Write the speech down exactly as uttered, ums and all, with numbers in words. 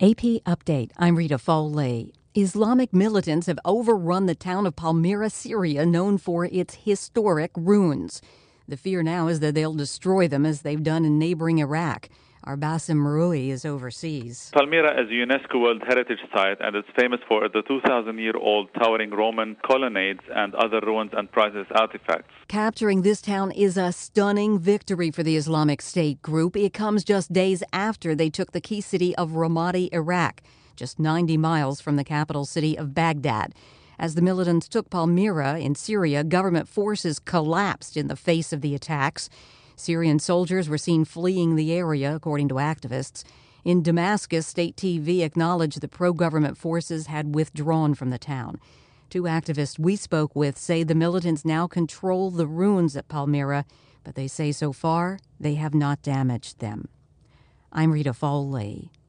A P Update. I'm Rita Foley. Islamic militants have overrun the town of Palmyra, Syria, known for its historic ruins. The fear now is that they'll destroy them as they've done in neighboring Iraq. Our Bassem Marui is overseas. Palmyra is a UNESCO World Heritage Site and is famous for the two thousand year old towering Roman colonnades and other ruins and priceless artifacts. Capturing this town is a stunning victory for the Islamic State group. It comes just days after they took the key city of Ramadi, Iraq, just ninety miles from the capital city of Baghdad. As the militants took Palmyra in Syria, government forces collapsed in the face of the attacks. Syrian soldiers were seen fleeing the area, according to activists. In Damascus, state T V acknowledged the pro-government forces had withdrawn from the town. Two activists we spoke with say the militants now control the ruins at Palmyra, but they say so far they have not damaged them. I'm Rita Foley.